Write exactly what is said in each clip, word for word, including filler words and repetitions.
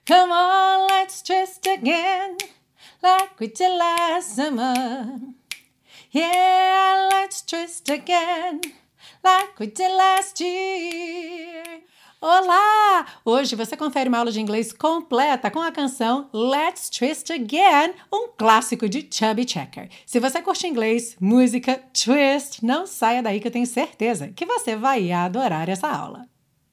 Come on, let's twist again, like we did last summer. Yeah, let's twist again, like we did last year. Olá! Hoje você confere uma aula de inglês completa com a canção Let's Twist Again, um clássico de Chubby Checker. Se você curte inglês, música, twist, não saia daí que eu tenho certeza que você vai adorar essa aula.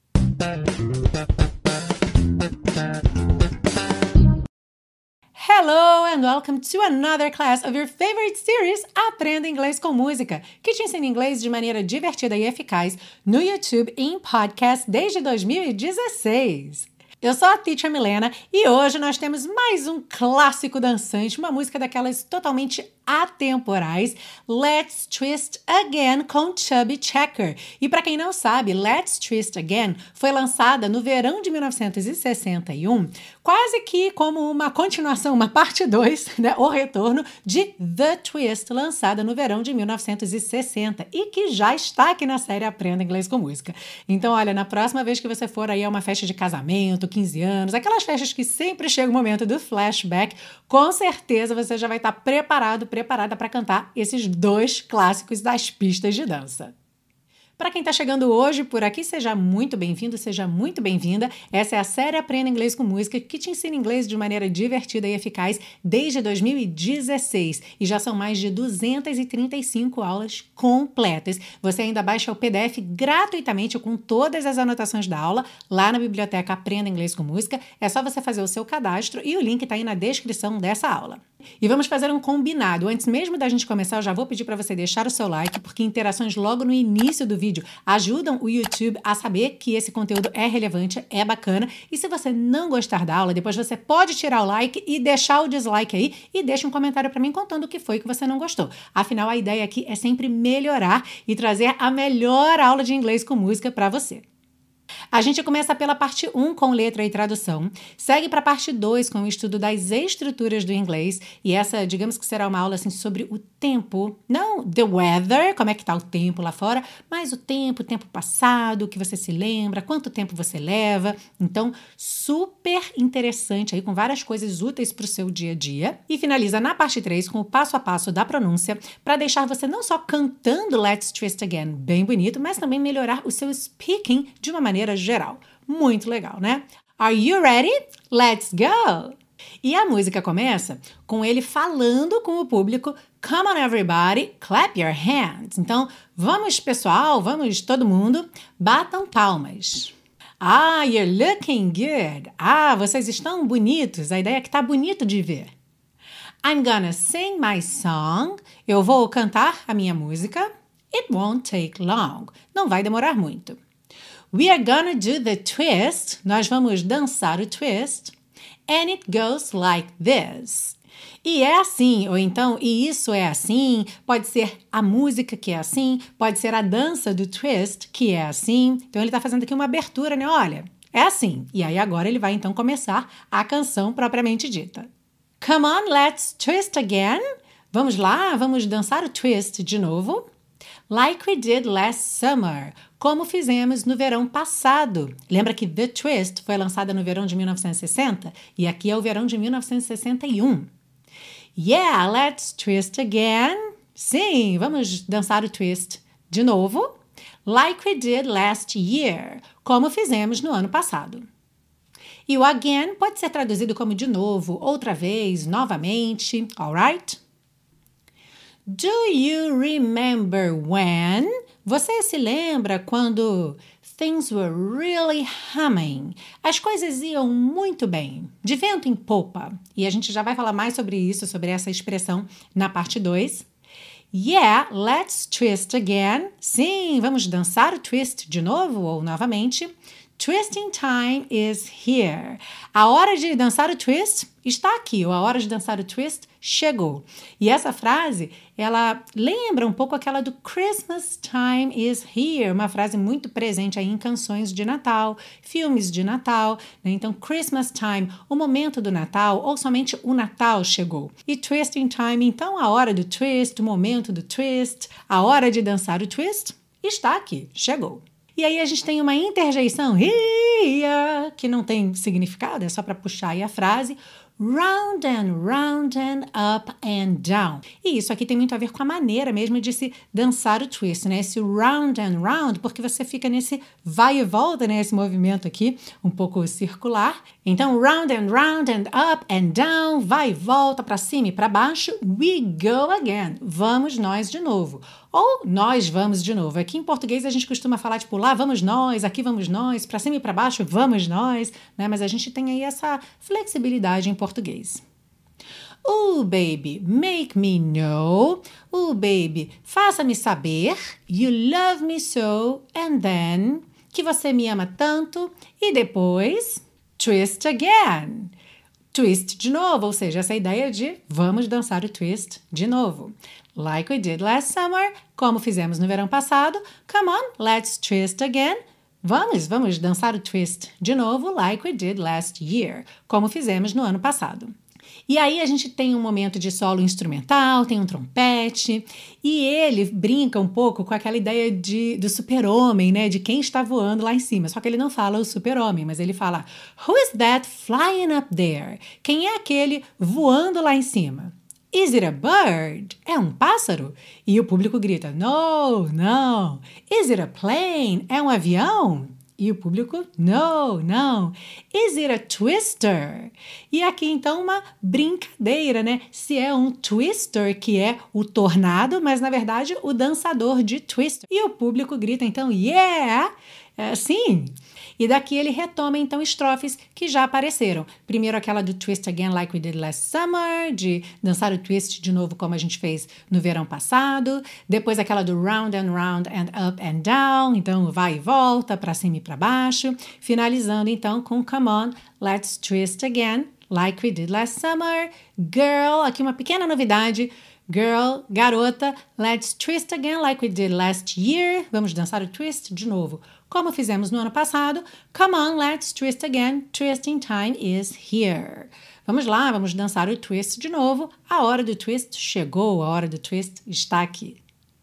Hello and welcome to another class of your favorite series Aprenda Inglês com Música, que te ensina inglês de maneira divertida e eficaz no YouTube e em podcast desde dois mil e dezesseis. Eu sou a Teacher Milena e hoje nós temos mais um clássico dançante, uma música daquelas totalmente atemporais, Let's Twist Again com Chubby Checker. E para quem não sabe, Let's Twist Again foi lançada no verão de mil novecentos e sessenta e um, quase que como uma continuação, uma parte dois, né, o retorno de The Twist, lançada no verão de mil novecentos e sessenta e que já está aqui na série Aprenda Inglês com Música. Então, olha, na próxima vez que você for aí a uma festa de casamento, quinze anos, aquelas festas que sempre chega o momento do flashback, com certeza você já vai estar preparado, preparada para cantar esses dois clássicos das pistas de dança. Para quem está chegando hoje por aqui, seja muito bem-vindo, seja muito bem-vinda. Essa é a série Aprenda Inglês com Música, que te ensina inglês de maneira divertida e eficaz desde dois mil e dezesseis. E já são mais de duzentas e trinta e cinco aulas completas. Você ainda baixa o P D F gratuitamente com todas as anotações da aula lá na biblioteca Aprenda Inglês com Música. É só você fazer o seu cadastro e o link está aí na descrição dessa aula. E vamos fazer um combinado. Antes mesmo da gente começar, eu já vou pedir para você deixar o seu like, porque interações logo no início do vídeo ajudam o YouTube a saber que esse conteúdo é relevante, é bacana. E se você não gostar da aula, depois você pode tirar o like e deixar o dislike aí e deixa um comentário para mim contando o que foi que você não gostou. Afinal, a ideia aqui é sempre melhorar e trazer a melhor aula de inglês com música para você. A gente começa pela parte um com letra e tradução, segue para a parte dois com o estudo das estruturas do inglês, e essa, digamos que será uma aula assim, sobre o tempo, não the weather, como é que está o tempo lá fora, mas o tempo, o tempo passado, o que você se lembra, quanto tempo você leva. Então, super interessante aí, com várias coisas úteis para o seu dia a dia. E finaliza na parte três com o passo a passo da pronúncia, para deixar você não só cantando Let's Twist Again bem bonito, mas também melhorar o seu speaking de uma maneira geral. Muito legal, né? Are you ready? Let's go! E a música começa com ele falando com o público. Come on everybody, clap your hands. Então, vamos pessoal, vamos todo mundo, batam palmas. Ah, you're looking good. Ah, vocês estão bonitos. A ideia é que tá bonito de ver. I'm gonna sing my song. Eu vou cantar a minha música. It won't take long. Não vai demorar muito. We are gonna do the twist. Nós vamos dançar o twist. And it goes like this. E é assim, ou então, e isso é assim. Pode ser a música que é assim. Pode ser a dança do twist que é assim. Então, ele está fazendo aqui uma abertura, né? Olha, é assim. E aí, agora ele vai, então, começar a canção propriamente dita. Come on, let's twist again. Vamos lá, vamos dançar o twist de novo. Like we did last summer, como fizemos no verão passado. Lembra que The Twist foi lançada no verão de mil novecentos e sessenta? E aqui é o verão de mil novecentos e sessenta e um. Yeah, let's twist again. Sim, vamos dançar o twist de novo. Like we did last year, como fizemos no ano passado. E o again pode ser traduzido como de novo, outra vez, novamente, alright? Do you remember when? Você se lembra quando things were really humming? As coisas iam muito bem, de vento em popa. E a gente já vai falar mais sobre isso, sobre essa expressão na parte dois. Yeah, let's twist again. Sim, vamos dançar o twist de novo ou novamente. Twisting time is here. A hora de dançar o twist está aqui, ou a hora de dançar o twist chegou. E essa frase, ela lembra um pouco aquela do Christmas time is here, uma frase muito presente aí em canções de Natal, filmes de Natal, né? Então, Christmas time, o momento do Natal, ou somente o Natal chegou. E twisting time, então, a hora do twist, o momento do twist, a hora de dançar o twist, está aqui, chegou. E aí a gente tem uma interjeição, here, que não tem significado, é só para puxar aí a frase. Round and round and up and down. E isso aqui tem muito a ver com a maneira mesmo de se dançar o twist, né? Esse round and round, porque você fica nesse vai e volta, né? Esse movimento aqui, um pouco circular. Então, round and round and up and down, vai e volta, para cima e para baixo. We go again. Vamos nós de novo. Ou nós vamos de novo. Aqui em português a gente costuma falar tipo lá vamos nós, aqui vamos nós, para cima e para baixo vamos nós, né? Mas a gente tem aí essa flexibilidade em português. Oh, baby, make me know. Oh, baby, faça-me saber. You love me so. And then, que você me ama tanto. E depois, twist again. Twist de novo, ou seja, essa ideia de vamos dançar o twist de novo. Like we did last summer, como fizemos no verão passado. Come on, let's twist again. Vamos, vamos dançar o twist de novo, like we did last year, como fizemos no ano passado. E aí a gente tem um momento de solo instrumental, tem um trompete, e ele brinca um pouco com aquela ideia de, do super-homem, né? De quem está voando lá em cima. Só que ele não fala o super-homem, mas ele fala Who is that flying up there? Quem é aquele voando lá em cima? Is it a bird? É um pássaro? E o público grita No, no. Is it a plane? É um avião? E o público, no, não. Is it a twister? E aqui, então, uma brincadeira, né? Se é um twister, que é o tornado, mas, na verdade, o dançador de twister. E o público grita, então, yeah! É, sim! E daqui ele retoma, então, estrofes que já apareceram. Primeiro aquela do twist again like we did last summer, de dançar o twist de novo como a gente fez no verão passado. Depois aquela do round and round and up and down, então vai e volta, para cima e para baixo. Finalizando, então, com come on, let's twist again like we did last summer. Girl, aqui uma pequena novidade. Girl, garota, let's twist again like we did last year. Vamos dançar o twist de novo, como fizemos no ano passado. Come on, let's twist again. Twisting time is here. Vamos lá, vamos dançar o twist de novo. A hora do twist chegou, a hora do twist está aqui.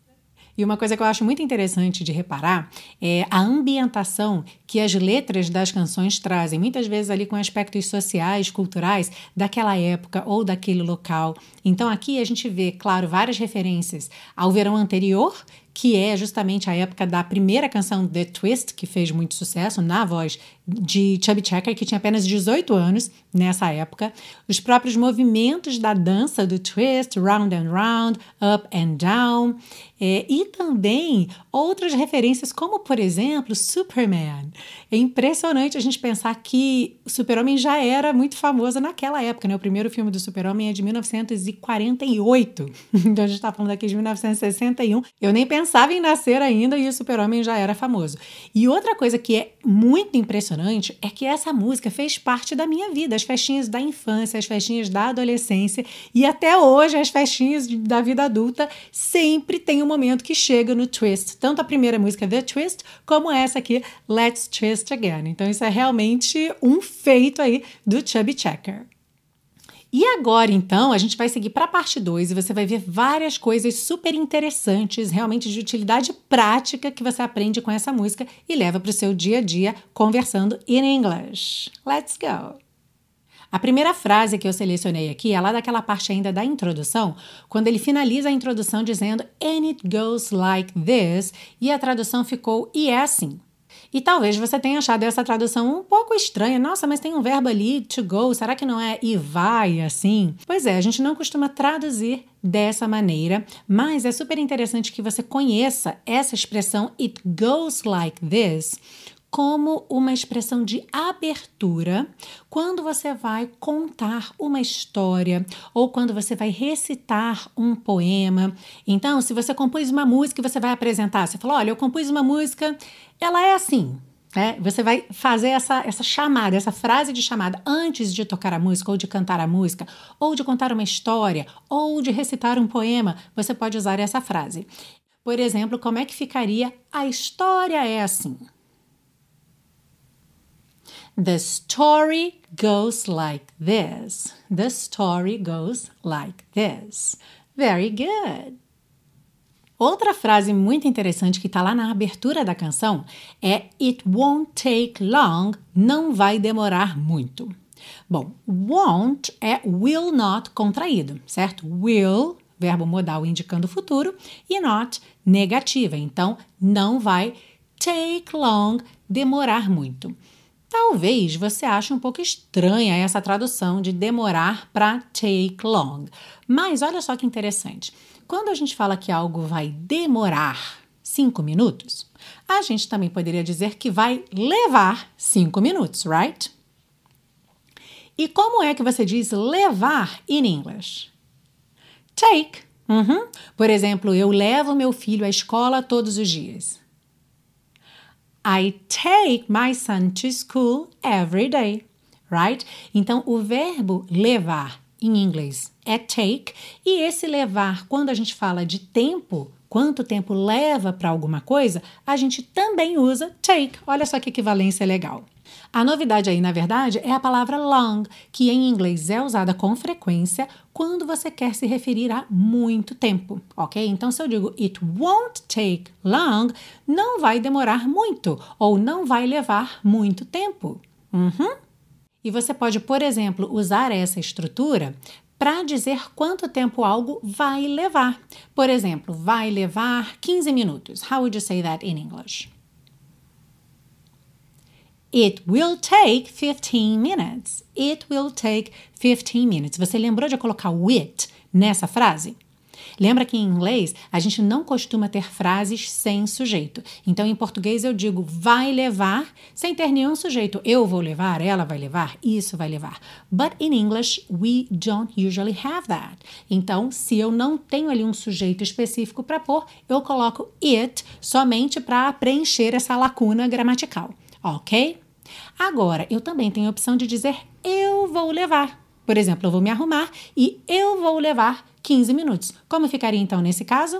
E uma coisa que eu acho muito interessante de reparar é a ambientação que as letras das canções trazem, muitas vezes ali com aspectos sociais, culturais daquela época ou daquele local. Então aqui a gente vê, claro, várias referências ao verão anterior, que é justamente a época da primeira canção The Twist, que fez muito sucesso na voz de Chubby Checker, que tinha apenas dezoito anos nessa época. Os próprios movimentos da dança do twist, round and round, up and down. É, e também outras referências, como, por exemplo, Superman. É impressionante a gente pensar que o Super-Homem já era muito famoso naquela época, né? O primeiro filme do Super-Homem é de mil novecentos e quarenta e oito. Então a gente está falando aqui de mil novecentos e sessenta e um. Eu nem pensava em nascer ainda e o Super-Homem já era famoso. E outra coisa que é muito impressionante é que essa música fez parte da minha vida, as festinhas da infância, as festinhas da adolescência e até hoje as festinhas da vida adulta sempre tem um momento que chega no twist, tanto a primeira música The Twist como essa aqui Let's Twist Again. Então isso é realmente um feito aí do Chubby Checker. E agora, então, a gente vai seguir para a parte dois e você vai ver várias coisas super interessantes, realmente de utilidade prática que você aprende com essa música e leva para o seu dia a dia conversando in English. Let's go! A primeira frase que eu selecionei aqui é lá daquela parte ainda da introdução, quando ele finaliza a introdução dizendo And it goes like this, e a tradução ficou e é assim. E talvez você tenha achado essa tradução um pouco estranha. Nossa, mas tem um verbo ali, to go, será que não é e vai assim? Pois é, a gente não costuma traduzir dessa maneira, mas é super interessante que você conheça essa expressão it goes like this como uma expressão de abertura quando você vai contar uma história ou quando você vai recitar um poema. Então, se você compôs uma música e você vai apresentar, você fala, olha, eu compus uma música, ela é assim, né? Você vai fazer essa, essa chamada, essa frase de chamada antes de tocar a música ou de cantar a música ou de contar uma história ou de recitar um poema, você pode usar essa frase. Por exemplo, como é que ficaria a história é assim? The story goes like this. The story goes like this. Very good. Outra frase muito interessante que está lá na abertura da canção é It won't take long, não vai demorar muito. Bom, won't é will not contraído, certo? Will, verbo modal indicando futuro, e not, negativa. Então, não vai take long, demorar muito. Talvez você ache um pouco estranha essa tradução de demorar para take long. Mas olha só que interessante. Quando a gente fala que algo vai demorar cinco minutos, a gente também poderia dizer que vai levar cinco minutos, right? E como é que você diz levar in English? Take. Uhum. Por exemplo, eu levo meu filho à escola todos os dias. I take my son to school every day, right? Então, o verbo levar em inglês é take, e esse levar, quando a gente fala de tempo, quanto tempo leva para alguma coisa, a gente também usa take. Olha só que equivalência legal. A novidade aí, na verdade, é a palavra long, que em inglês é usada com frequência quando você quer se referir a muito tempo, ok? Então, se eu digo it won't take long, não vai demorar muito ou não vai levar muito tempo. Uhum. E você pode, por exemplo, usar essa estrutura para dizer quanto tempo algo vai levar. Por exemplo, vai levar quinze minutos. How would you say that in English? It will take fifteen minutes. It will take fifteen minutes. Você lembrou de colocar o it nessa frase? Lembra que em inglês a gente não costuma ter frases sem sujeito. Então, em português eu digo vai levar sem ter nenhum sujeito. Eu vou levar, ela vai levar, isso vai levar. But in English, we don't usually have that. Então, se eu não tenho ali um sujeito específico para pôr, eu coloco it somente para preencher essa lacuna gramatical. Ok? Agora, eu também tenho a opção de dizer eu vou levar. Por exemplo, eu vou me arrumar e eu vou levar quinze minutos. Como ficaria então nesse caso?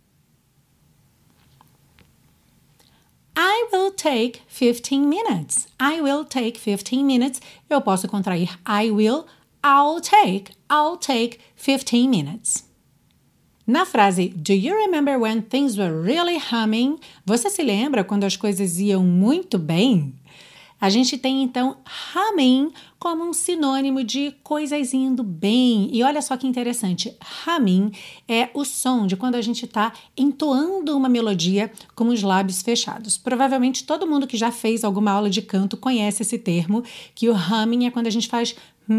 I will take fifteen minutes. I will take fifteen minutes. Eu posso contrair I will, I'll take, I'll take fifteen minutes. Na frase Do you remember when things were really humming? Você se lembra quando as coisas iam muito bem? A gente tem, então, humming como um sinônimo de coisas indo bem. E olha só que interessante, humming é o som de quando a gente está entoando uma melodia com os lábios fechados. Provavelmente todo mundo que já fez alguma aula de canto conhece esse termo, que o humming é quando a gente faz...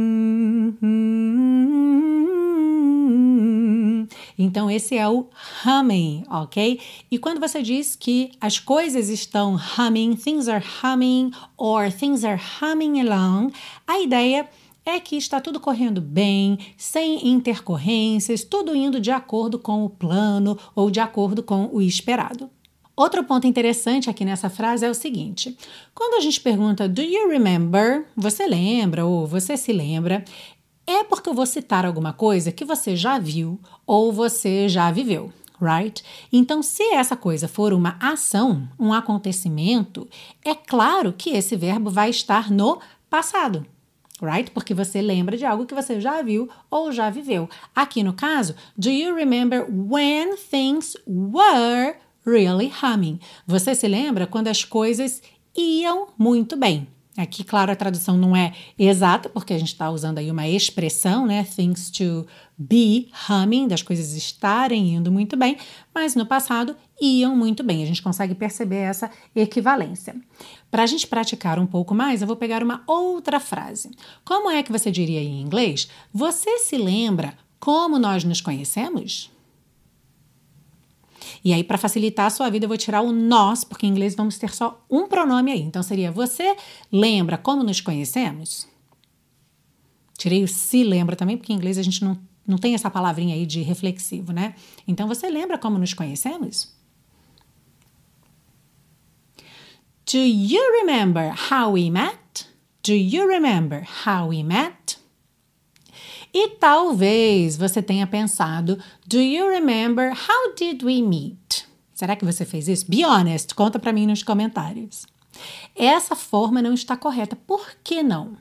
Então, esse é o humming, ok? E quando você diz que as coisas estão humming, things are humming, or things are humming along, a ideia é que está tudo correndo bem, sem intercorrências, tudo indo de acordo com o plano ou de acordo com o esperado. Outro ponto interessante aqui nessa frase é o seguinte: quando a gente pergunta do you remember, você lembra ou você se lembra, é porque eu vou citar alguma coisa que você já viu ou você já viveu, right? Então, se essa coisa for uma ação, um acontecimento, é claro que esse verbo vai estar no passado, right? Porque você lembra de algo que você já viu ou já viveu. Aqui no caso, do you remember when things were really humming? Você se lembra quando as coisas iam muito bem? Aqui, claro, a tradução não é exata, porque a gente está usando aí uma expressão, né? Things to be humming, das coisas estarem indo muito bem, mas no passado iam muito bem. A gente consegue perceber essa equivalência. Para a gente praticar um pouco mais, eu vou pegar uma outra frase. Como é que você diria em inglês? Você se lembra como nós nos conhecemos? E aí, para facilitar a sua vida, eu vou tirar o nós, porque em inglês vamos ter só um pronome aí. Então, seria você lembra como nos conhecemos? Tirei o se lembra também, porque em inglês a gente não, não tem essa palavrinha aí de reflexivo, né? Então, você lembra como nos conhecemos? Do you remember how we met? Do you remember how we met? E talvez você tenha pensado, do you remember how did we meet? Será que você fez isso? Be honest, conta para mim nos comentários. Essa forma não está correta. Por que não?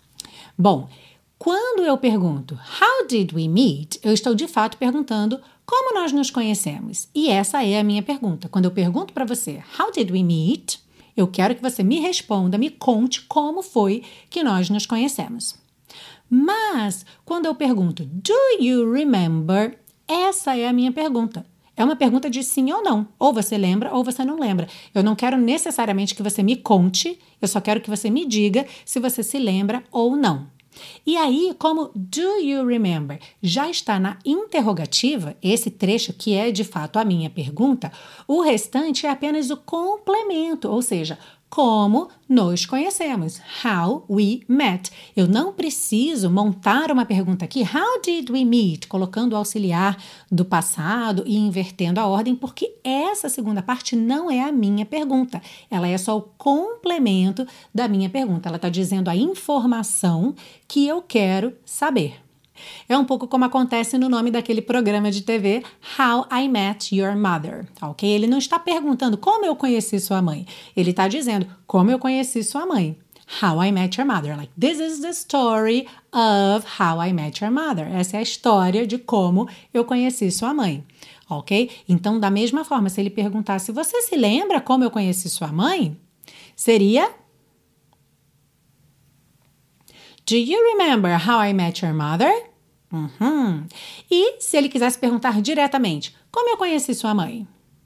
Bom, quando eu pergunto how did we meet, eu estou de fato perguntando Como nós nos conhecemos? E essa é a minha pergunta. Quando eu pergunto para você, how did we meet? Eu quero que você me responda, me conte como foi que nós nos conhecemos. Mas, quando eu pergunto, do you remember? Essa é a minha pergunta. É uma pergunta de sim ou não. Ou você lembra ou você não lembra. Eu não quero necessariamente que você me conte, eu só quero que você me diga se você se lembra ou não. E aí, como do you remember já está na interrogativa, esse trecho que é de fato a minha pergunta, o restante é apenas o complemento, ou seja, como nos conhecemos, how we met. Eu não preciso montar uma pergunta aqui, how did we meet, colocando o auxiliar do passado e invertendo a ordem, porque essa segunda parte não é a minha pergunta, ela é só o complemento da minha pergunta, ela está dizendo a informação que eu quero saber. É um pouco como acontece no nome daquele programa de T V, How I Met Your Mother, ok? Ele não está perguntando como eu conheci sua mãe, ele está dizendo como eu conheci sua mãe. How I Met Your Mother, like this is the story of How I Met Your Mother. Essa é a história de como eu conheci sua mãe, ok? Então, da mesma forma, se ele perguntasse, você se lembra como eu conheci sua mãe? Seria... Do you remember how I met your mother? Uhum. E se ele quisesse perguntar diretamente, como eu conheci sua mãe?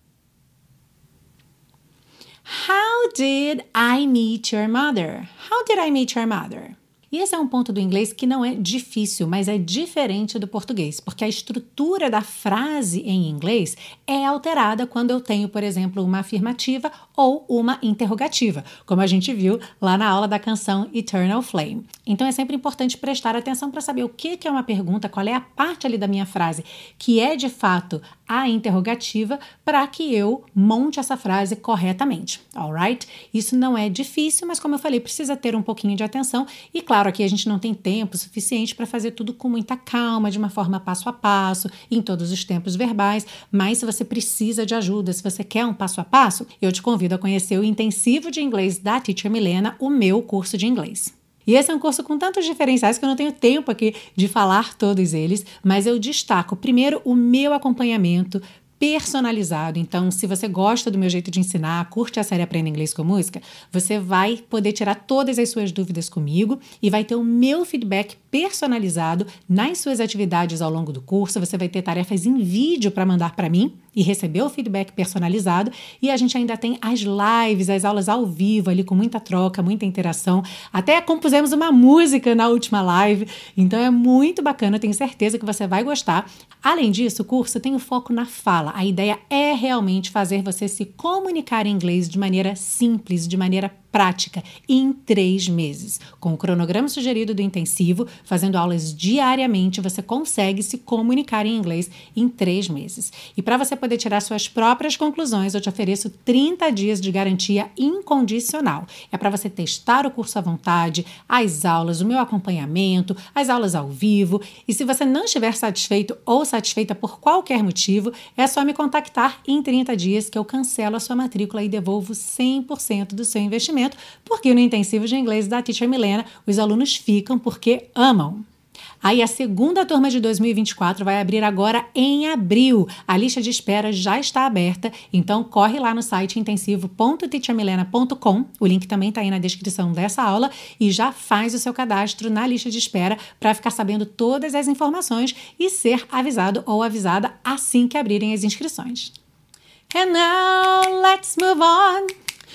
How did I meet your mother? How did I meet your mother? E esse é um ponto do inglês que não é difícil, mas é diferente do português, porque a estrutura da frase em inglês é alterada quando eu tenho, por exemplo, uma afirmativa ou uma interrogativa, como a gente viu lá na aula da canção Eternal Flame. Então é sempre importante prestar atenção para saber o que é uma pergunta, qual é a parte ali da minha frase que é de fato a interrogativa, para que eu monte essa frase corretamente, alright? Isso não é difícil, mas como eu falei, precisa ter um pouquinho de atenção e claro, aqui a gente não tem tempo suficiente para fazer tudo com muita calma, de uma forma passo a passo, em todos os tempos verbais, mas se você precisa de ajuda, se você quer um passo a passo, eu te convido a conhecer o intensivo de inglês da Teacher Milena, o meu curso de inglês. E esse é um curso com tantos diferenciais que eu não tenho tempo aqui de falar todos eles, mas eu destaco primeiro o meu acompanhamento personalizado. Então, se você gosta do meu jeito de ensinar, curte a série Aprenda Inglês com Música, você vai poder tirar todas as suas dúvidas comigo e vai ter o meu feedback personalizado nas suas atividades ao longo do curso. Você vai ter tarefas em vídeo para mandar para mim e receber o feedback personalizado. E a gente ainda tem as lives, as aulas ao vivo ali com muita troca, muita interação. Até compusemos uma música na última live. Então é muito bacana, eu tenho certeza que você vai gostar. Além disso, o curso tem o foco na fala. A ideia é realmente fazer você se comunicar em inglês de maneira simples, de maneira prática, em três meses. Com o cronograma sugerido do intensivo, fazendo aulas diariamente, você consegue se comunicar em inglês em três meses. E para você poder tirar suas próprias conclusões, eu te ofereço trinta dias de garantia incondicional. É para você testar o curso à vontade, as aulas, o meu acompanhamento, as aulas ao vivo. E se você não estiver satisfeito ou satisfeita por qualquer motivo, é só me contactar em trinta dias que eu cancelo a sua matrícula e devolvo cem por cento do seu investimento, porque no intensivo de inglês da Teacher Milena, os alunos ficam porque amam. Aí a segunda turma de dois mil e vinte e quatro vai abrir agora em abril. A lista de espera já está aberta, então corre lá no site intensivo ponto teacher milena ponto com, o link também está aí na descrição dessa aula, e já faz o seu cadastro na lista de espera para ficar sabendo todas as informações e ser avisado ou avisada assim que abrirem as inscrições. And now let's move on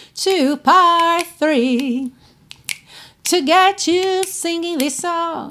to part three, to get you singing this song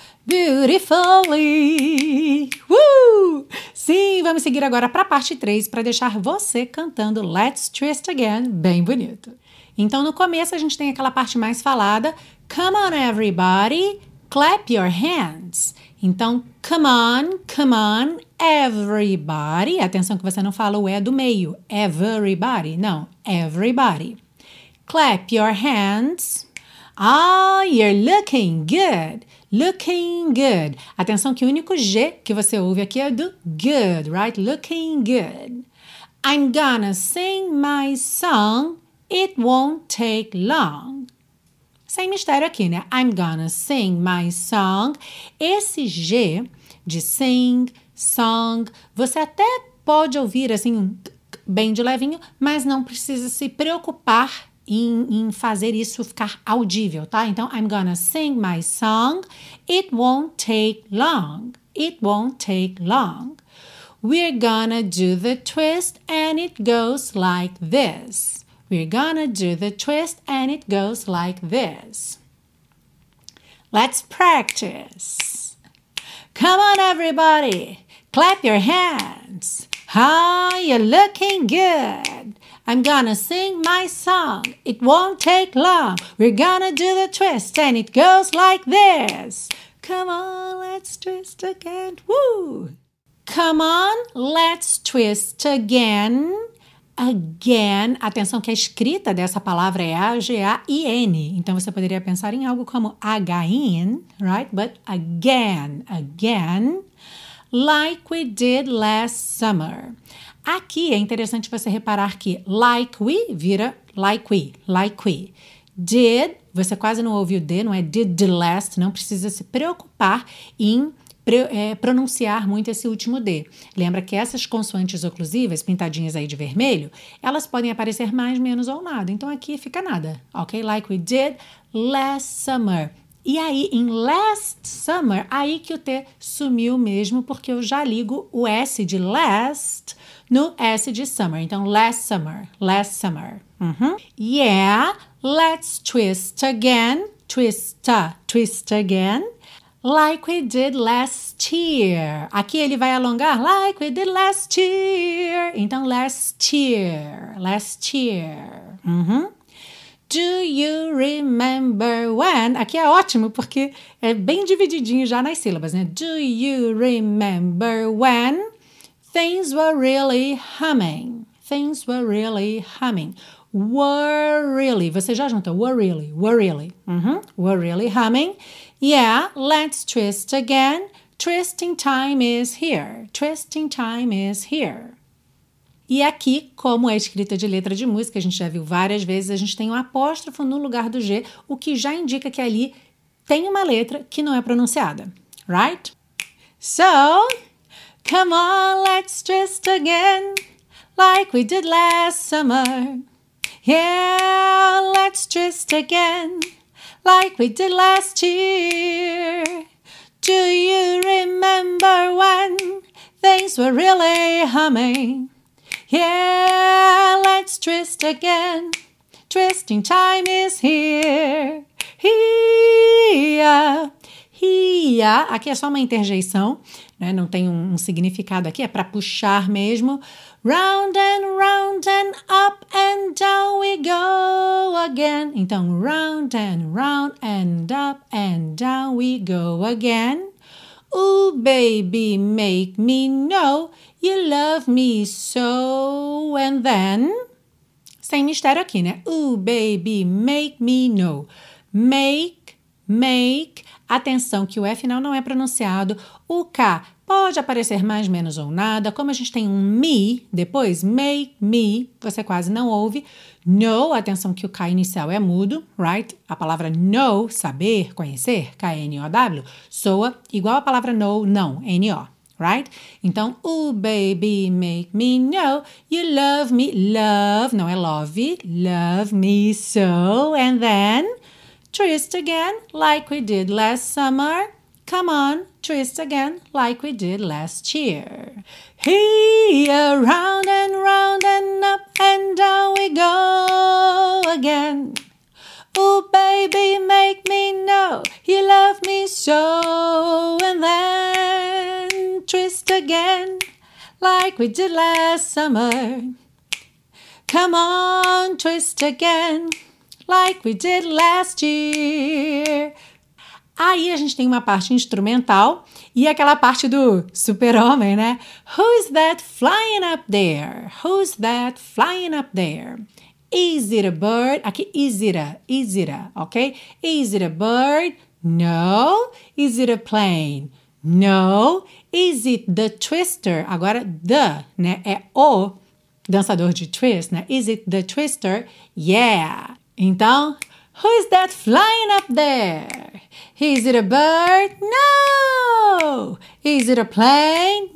beautifully. Uh! Sim, vamos seguir agora para a parte três para deixar você cantando Let's Twist Again bem bonito. Então, no começo, a gente tem aquela parte mais falada. Come on, everybody, clap your hands. Então, come on, come on, everybody. Atenção que você não fala o E do meio. Everybody. Não, everybody. Clap your hands. Ah, you're looking good. Looking good. Atenção que o único G que você ouve aqui é do good, right? Looking good. I'm gonna sing my song. It won't take long. Sem mistério aqui, né? I'm gonna sing my song. Esse G de sing, song. Você até pode ouvir assim um bem de levinho, mas não precisa se preocupar em, em fazer isso ficar audível, tá? Então, I'm gonna sing my song. It won't take long. It won't take long. We're gonna do the twist and it goes like this. We're gonna do the twist and it goes like this. Let's practice. Come on, everybody. Clap your hands. Oh, you're looking good. I'm gonna sing my song. It won't take long. We're gonna do the twist and it goes like this. Come on, let's twist again. Woo! Come on, let's twist again. Again. Atenção que a escrita dessa palavra é A G A I N. Então você poderia pensar em algo como again, right? But again, again. Like we did last summer. Aqui é interessante você reparar que like we vira like we, like we. Did, você quase não ouviu D, não é did the last, não precisa se preocupar em é, pronunciar muito esse último D. Lembra que essas consoantes oclusivas, pintadinhas aí de vermelho, elas podem aparecer mais, menos ou nada. Então aqui fica nada, ok? Like we did last summer. E aí, em last summer, aí que o T sumiu mesmo, porque eu já ligo o S de last no S de summer. Então, last summer, last summer. Uhum. Yeah, let's twist again. Twist, twist again. Like we did last year. Aqui ele vai alongar. Like we did last year. Então, last year, last year. Uhum. Do you remember when? Aqui é ótimo porque é bem divididinho já nas sílabas, né? Do you remember when things were really humming? Things were really humming. Were really. Você já juntou. Were really. Were really. Uhum. Were really humming. Yeah, let's twist again. Twisting time is here. Twisting time is here. E aqui, como é escrita de letra de música, a gente já viu várias vezes, a gente tem um apóstrofo no lugar do G, o que já indica que ali tem uma letra que não é pronunciada, right? So, come on, let's twist again, like we did last summer. Yeah, let's twist again, like we did last year. Do you remember when things were really humming? Yeah, let's twist again. Twisting time is here. Here, here. Aqui é só uma interjeição, né? Não tem um, um significado aqui, é para puxar mesmo. Round and round and up and down we go again. Então, round and round and up and down we go again. Ooh, baby, make me know you love me so. And then, sem mistério aqui, né? Ooh, baby, make me know. Make, make. Atenção que o E final não é pronunciado. O K pode aparecer mais, menos ou nada. Como a gente tem um me depois, make me, você quase não ouve. Know, atenção que o K inicial é mudo, right? A palavra know, saber, conhecer, K N O W, soa igual a palavra know, não, N O, right? Então, oh baby, make me know you love me, love, não é love, love me so, and then twist again like we did last summer. Come on, twist again like we did last year. Here, round and round and up and down we go again. Oh, baby, make me know you love me so. And then twist again like we did last summer. Come on, twist again like we did last year. Aí a gente tem uma parte instrumental e aquela parte do super-homem, né? Who's that flying up there? Who's that flying up there? Is it a bird? Aqui, is it a, is it a, ok? Is it a bird? No. Is it a plane? No. Is it the twister? Agora, the, né? É o dançador de twist, né? Is it the twister? Yeah. Então, who is that flying up there? Is it a bird? No! Is it a plane?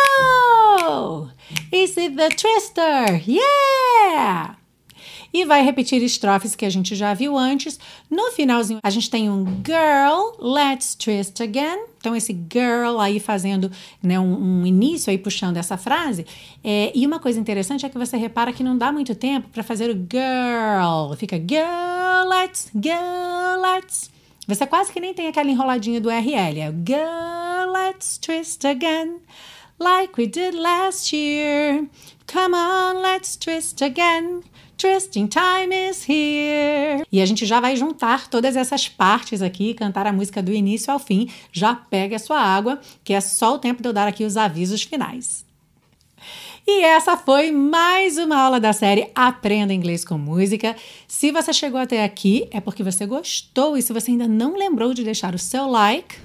No! Is it the twister? Yeah! E vai repetir estrofes que a gente já viu antes. No finalzinho, a gente tem um girl, let's twist again. Então, esse girl aí fazendo, né, um, um início aí puxando essa frase. É, e uma coisa interessante é que você repara que não dá muito tempo para fazer o girl. Fica girl, let's, girl, let's. Você quase que nem tem aquela enroladinha do R L. É girl, let's twist again, like we did last year. Come on, let's twist again. Twisting time is here. E a gente já vai juntar todas essas partes aqui, cantar a música do início ao fim. Já pega a sua água, que é só o tempo de eu dar aqui os avisos finais. E essa foi mais uma aula da série Aprenda Inglês com Música. Se você chegou até aqui, é porque você gostou. E se você ainda não lembrou de deixar o seu like,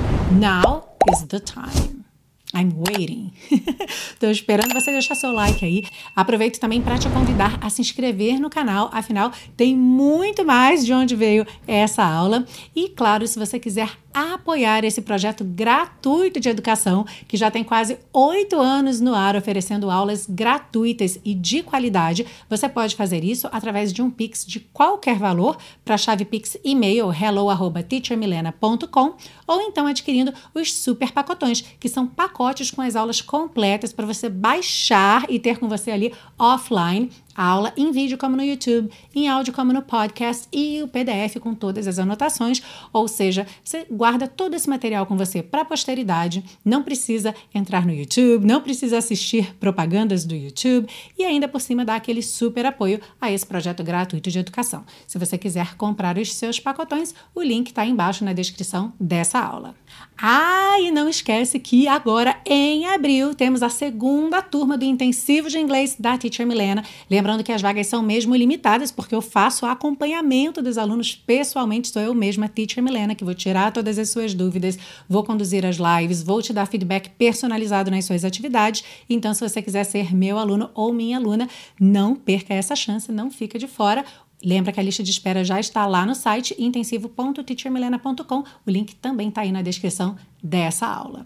now is the time. I'm waiting. Estou esperando você deixar seu like aí. Aproveito também para te convidar a se inscrever no canal. Afinal, tem muito mais de onde veio essa aula. E, claro, se você quiser apoiar esse projeto gratuito de educação, que já tem quase oito anos no ar, oferecendo aulas gratuitas e de qualidade, você pode fazer isso através de um Pix de qualquer valor para a chave Pix e-mail hello arroba teacher milena ponto com ou então adquirindo os super pacotões, que são pacotes com as aulas completas para você baixar e ter com você ali offline a aula em vídeo como no YouTube, em áudio como no podcast e o P D F com todas as anotações, ou seja, você guarda todo esse material com você para a posteridade, não precisa entrar no YouTube, não precisa assistir propagandas do YouTube e ainda por cima dá aquele super apoio a esse projeto gratuito de educação. Se você quiser comprar os seus pacotões, o link está embaixo na descrição dessa aula. Ah, e não esquece que agora em abril temos a segunda turma do intensivo de inglês da Teacher Milena. Lembrando que as vagas são mesmo limitadas, porque eu faço acompanhamento dos alunos pessoalmente, sou eu mesma, Teacher Milena, que vou tirar todas as suas dúvidas, vou conduzir as lives, vou te dar feedback personalizado nas suas atividades. Então, se você quiser ser meu aluno ou minha aluna, não perca essa chance, não fica de fora. Lembra que a lista de espera já está lá no site intensivo ponto teacher milena ponto com. O link também está aí na descrição dessa aula.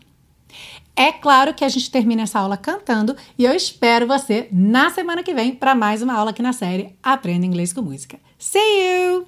É claro que a gente termina essa aula cantando e eu espero você na semana que vem para mais uma aula aqui na série Aprenda Inglês com Música. See you!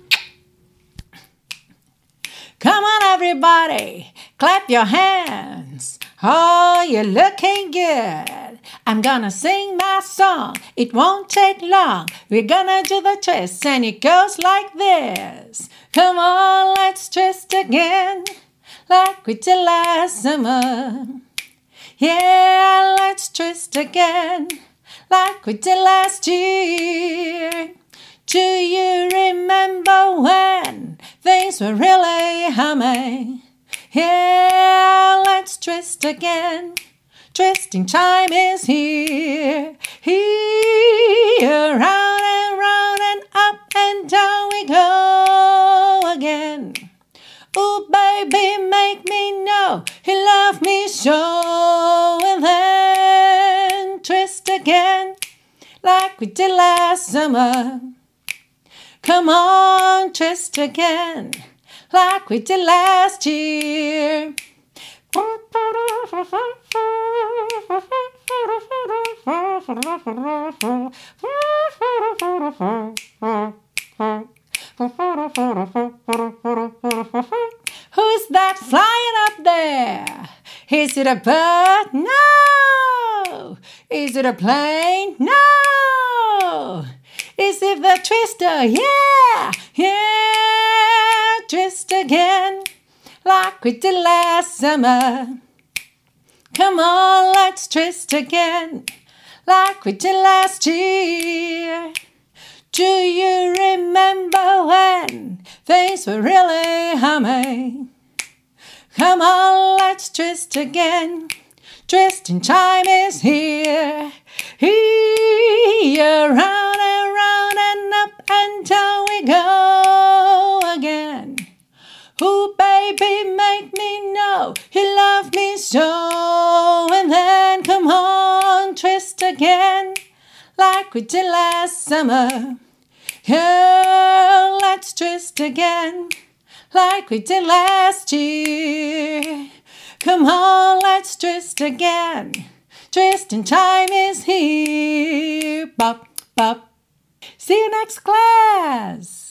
Come on everybody, clap your hands. Oh, you're looking good. I'm gonna sing my song. It won't take long. We're gonna do the twist and it goes like this. Come on, let's twist again, like we did last summer. Yeah, let's twist again, like we did last year. Do you remember when things were really humming? Yeah, let's twist again. Twisting time is here. Here, round and round and up and down we go again. Oh, baby, make me know you love me so. And then twist again, like we did last summer. Come on, twist again, like we did last year. Who's that flying up there? Is it a bird? No. Is it a plane? No. Is it the twister? Yeah, yeah, twist again, like we did last summer. Come on, let's twist again, like we did last year. Do you remember when things were really humming? Come on, let's twist again. Twisting time is here. Here, round and round and up and down we go again. Oh, baby, make me know you love me so. And then come on, twist again, like we did last summer. Yeah, let's twist again, like we did last year. Come on, let's twist again. Twisting time is here. Bop, bop. See you next class.